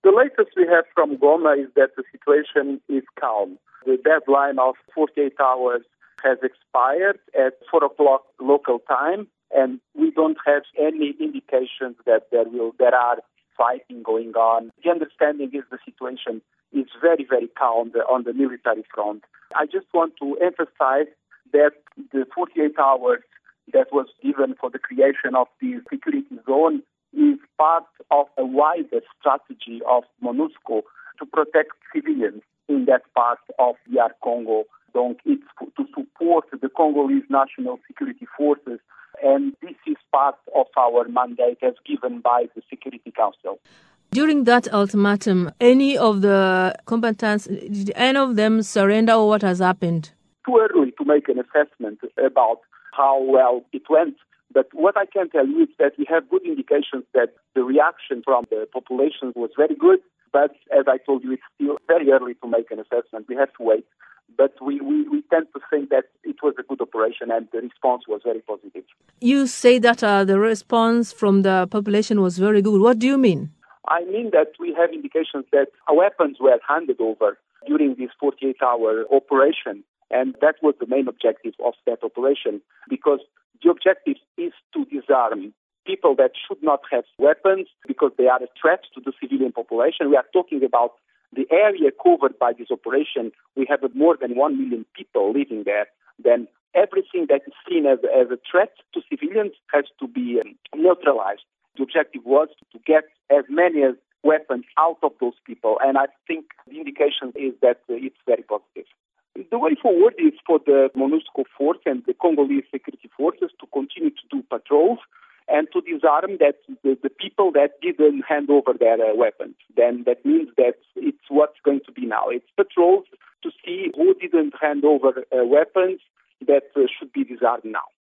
The latest we have from Goma is that the situation is calm. The deadline of 48 hours has expired at 4 o'clock local time, and we don't have any indications that there are fighting going on. The understanding is the situation is very, very calm on the military front. I just want to emphasize that the 48 hours that was given for the creation of the security zone is part of a wider strategy of MONUSCO to protect civilians in that part of DR Congo. Donc, it's to support the Congolese National Security Forces, and this is part of our mandate as given by the Security Council. During that ultimatum, any of the combatants, did any of them surrender, or what has happened? Too early to make an assessment about how well it went. But what I can tell you is that we have good indications that the reaction from the population was very good. But as I told you, it's still very early to make an assessment. We have to wait. But we tend to think that it was a good operation and the response was very positive. You say that the response from the population was very good. What do you mean? I mean that we have indications that weapons were handed over during this 48-hour operation. And that was the main objective of that operation, because the objective is to disarm people that should not have weapons because they are a threat to the civilian population. We are talking about the area covered by this operation. We have more than 1 million people living there. Then everything that is seen as a threat to civilians has to be neutralized. The objective was to get as many weapons out of those people, and I think the indication is that it's very positive. The way forward is for the MONUSCO force and the Congolese security forces to continue to do patrols and to disarm the people that didn't hand over their weapons. Then that means that it's what's going to be now. It's patrols to see who didn't hand over weapons that should be disarmed now.